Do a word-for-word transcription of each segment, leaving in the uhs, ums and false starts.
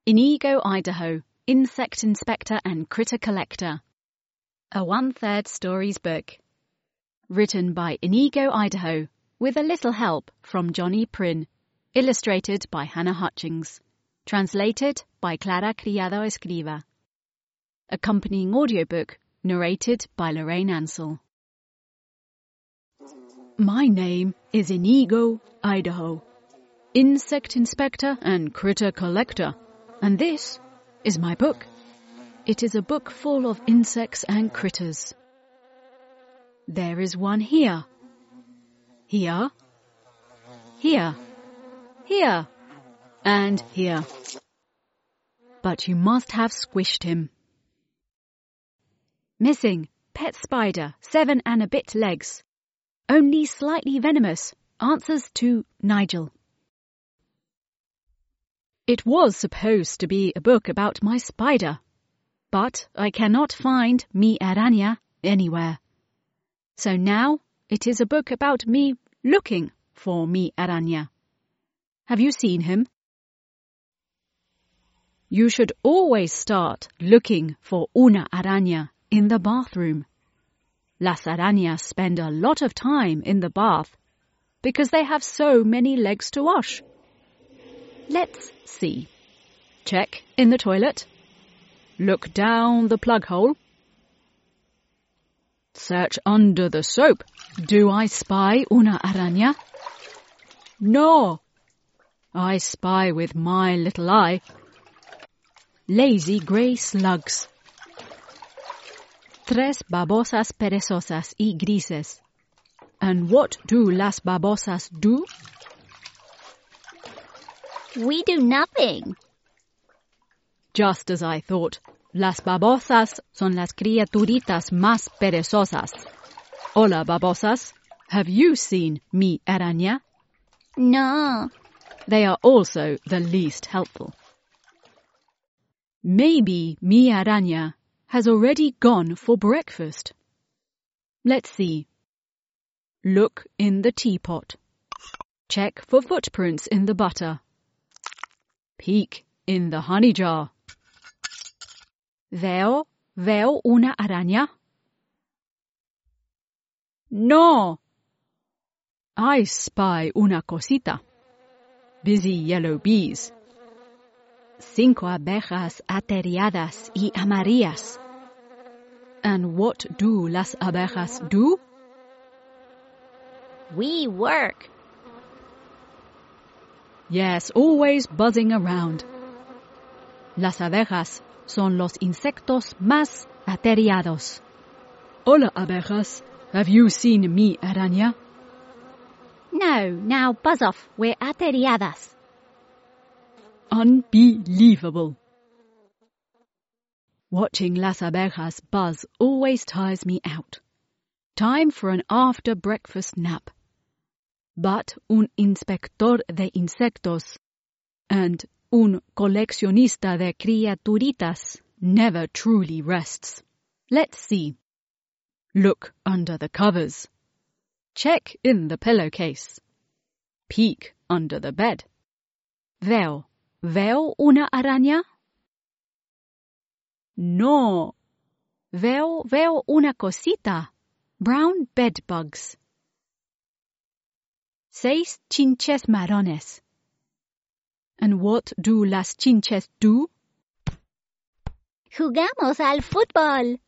Inigo Idaho, Insect Inspector and Critter Collector. A one-third stories book. Written by Inigo Idaho, with a little help from Johnny Prynne. Illustrated by Hannah Hutchings. Translated by Clara Criado Escriva. Accompanying audiobook narrated by Lorraine Ansell. My name is Inigo Idaho, Insect Inspector and Critter Collector, and this is my book. It is a book full of insects and critters. There is one here, here, here, here, and here. But you must have squished him. Missing, pet spider, seven and a bit legs. Only slightly venomous. Answers to Nigel. It was supposed to be a book about my spider, but I cannot find mi araña anywhere. So now it is a book about me looking for mi araña. Have you seen him? You should always start looking for una araña in the bathroom. Las arañas spend a lot of time in the bath because they have so many legs to wash. Let's see. Check in the toilet. Look down the plug hole. Search under the soap. Do I spy una araña? No. I spy with my little eye. Lazy grey slugs. Tres babosas perezosas y grises. And what do las babosas do? We do nothing. Just as I thought. Las babosas son las criaturitas más perezosas. Hola, babosas. Have you seen mi araña? No. They are also the least helpful. Maybe mi araña has already gone for breakfast. Let's see. Look in the teapot. Check for footprints in the butter. Peek in the honey jar. Veo, veo una araña. No. I spy una cosita. Busy yellow bees. Cinco abejas aterriadas y amarillas. And what do las abejas do? We work. Yes, always buzzing around. Las abejas son los insectos más aterriados. Hola, abejas. Have you seen mi araña? No, now buzz off. We're aterriadas. Unbelievable. Watching las abejas buzz always tires me out. Time for an after-breakfast nap. But un inspector de insectos and un coleccionista de criaturitas never truly rests. Let's see. Look under the covers. Check in the pillowcase. Peek under the bed. Veo, veo una araña? No. Veo, veo una cosita. Brown bed bugs. Seis chinches marrones. And what do las chinches do? Jugamos al fútbol.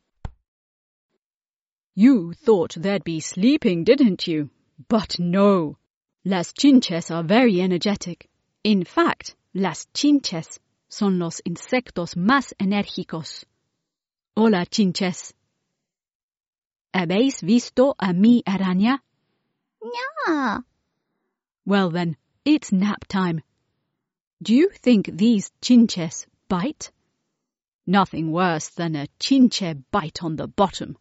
You thought they'd be sleeping, didn't you? But no. Las chinches are very energetic. In fact, las chinches son los insectos más enérgicos. Hola, chinches. ¿Habéis visto a mi araña? No. Well then, it's nap time. Do you think these chinches bite? Nothing worse than a chinche bite on the bottom.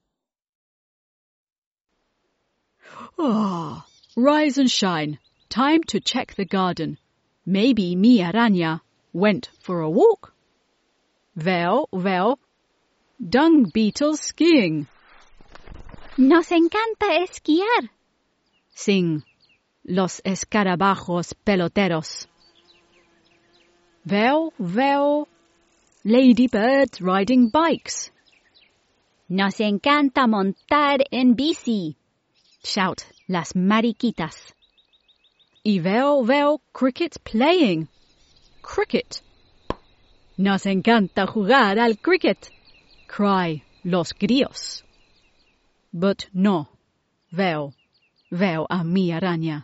Ah, rise and shine. Time to check the garden. Maybe mi araña went for a walk. Veo, veo. Dung beetles skiing. Nos encanta esquiar. Sing los escarabajos peloteros. Veo, veo ladybirds riding bikes. Nos encanta montar en bici, Shout las mariquitas. Y veo, veo cricket playing. Cricket. Nos encanta jugar al cricket. Cry los grillos. But no, veo, veo a mi araña.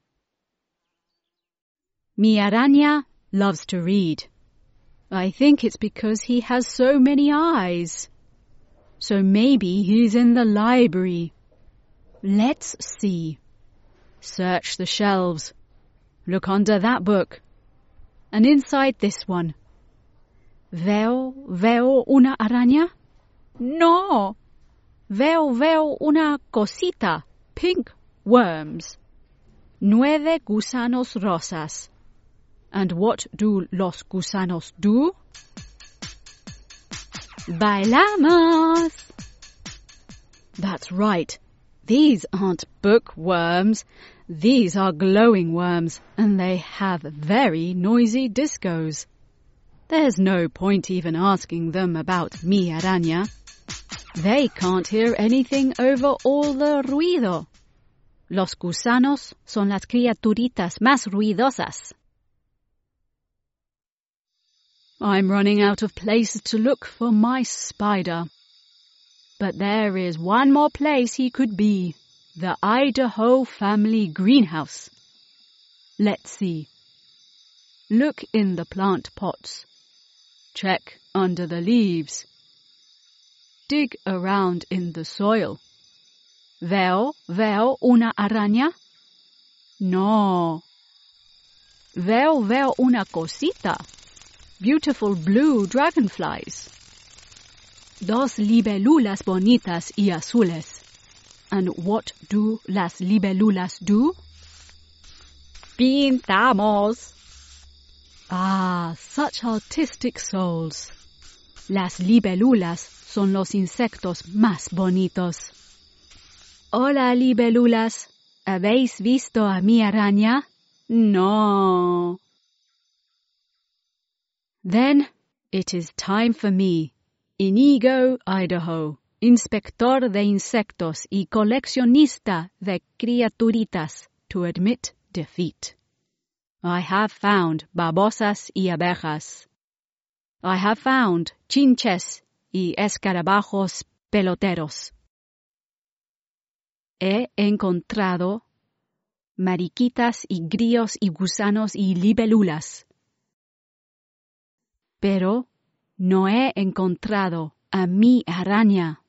Mi araña loves to read. I think it's because he has so many eyes. So maybe he's in the library. Let's see. Search the shelves. Look under that book. And inside this one. Veo, veo una araña? No. Veo, veo una cosita. Pink worms. Nueve gusanos rosas. And what do los gusanos do? Bailamos. That's right. These aren't bookworms. These are glowing worms, and they have very noisy discos. There's no point even asking them about mi araña. They can't hear anything over all the ruido. Los gusanos son las criaturitas más ruidosas. I'm running out of places to look for my spider. But there is one more place he could be. The Idaho family greenhouse. Let's see. Look in the plant pots. Check under the leaves. Dig around in the soil. Veo, veo una araña? No. Veo, veo una cosita. Beautiful blue dragonflies. Dos libélulas bonitas y azules. And what do las libélulas do? Pintamos. Ah, such artistic souls. Las libélulas son los insectos más bonitos. Hola, libélulas. ¿Habéis visto a mi araña? No. Then it is time for me, Inigo Idaho, inspector de insectos y coleccionista de criaturitas, to admit defeat. I have found babosas y abejas. I have found chinches y escarabajos peloteros. He encontrado mariquitas y grillos y gusanos y libélulas. Pero no he encontrado a mi araña.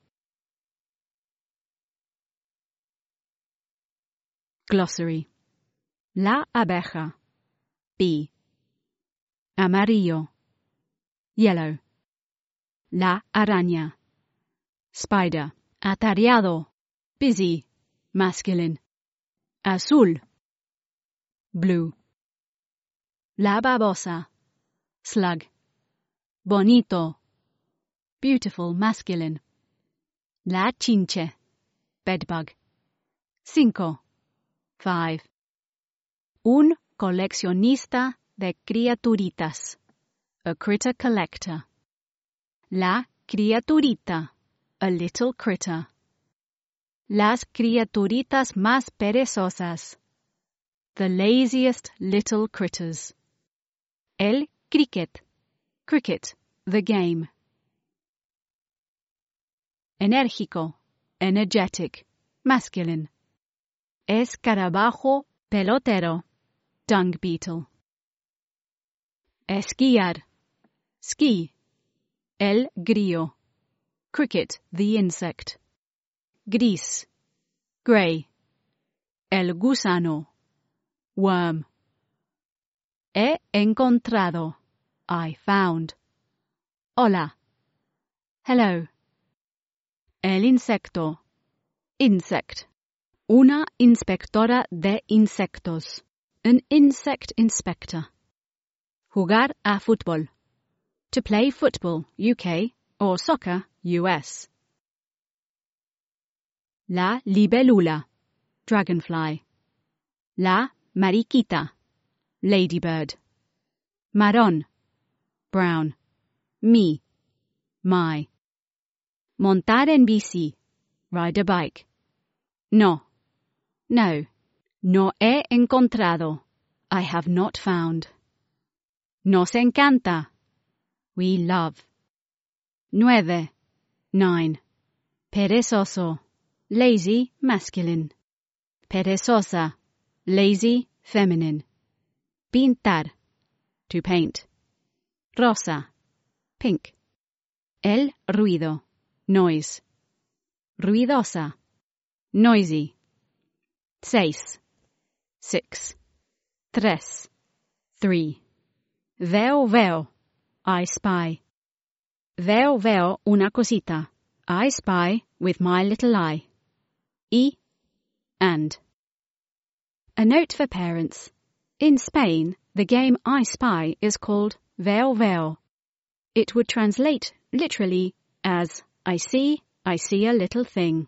Glossary. La abeja. Bee. Amarillo. Yellow. La araña. Spider. Atareado. Busy. Masculine. Azul. Blue. La babosa. Slug. Bonito. Beautiful, masculine. La chinche. Bedbug. Cinco. Five. Un coleccionista de criaturitas. A critter collector. La criaturita. A little critter. Las criaturitas más perezosas. The laziest little critters. El cricket. Cricket, the game. Enérgico, energetic, masculine. Escarabajo pelotero, dung beetle. Esquiar, ski. El grillo, cricket, the insect. Gris, grey. El gusano, worm. He encontrado, I found. Hola, hello. El insecto, insect. Una inspectora de insectos, an insect inspector. Jugar a fútbol, to play football, U K, or soccer, U S. La libélula, dragonfly. La mariquita, ladybird. Marrón, brown. Mi, my. Montar en bici, ride a bike. No, no. No he encontrado, I have not found. Nos encanta, we love. Nueve, nine. Perezoso, lazy, masculine. Perezosa, lazy, feminine. Pintar, to paint. Rosa, pink. El ruido, noise. Ruidosa, noisy. Seis, six. Tres, three. Veo, veo, I spy. Veo, veo una cosita, I spy with my little eye. Y, and. A note for parents. In Spain, the game I Spy is called Veo Veo. It would translate literally as I see, I see a little thing.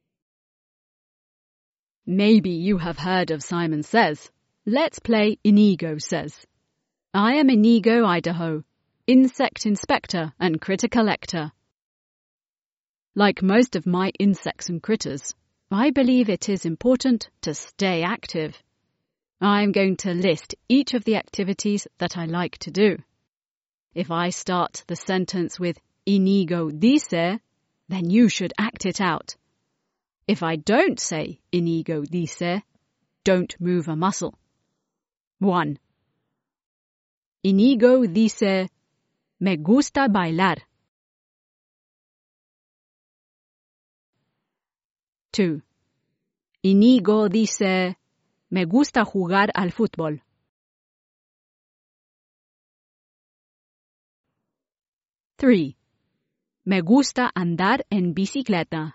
Maybe you have heard of Simon Says. Let's play Inigo Says. I am Inigo Idaho, insect inspector and critter collector. Like most of my insects and critters, I believe it is important to stay active. I'm going to list each of the activities that I like to do. If I start the sentence with Inigo dice, then you should act it out. If I don't say Inigo dice, don't move a muscle. One. Inigo dice, me gusta bailar. Two. Inigo dice, me gusta jugar al fútbol. Three. Me gusta andar en bicicleta.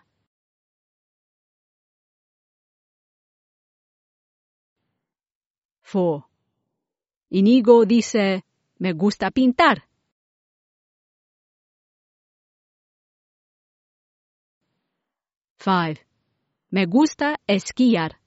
Four. Inigo dice, me gusta pintar. Five. Me gusta esquiar.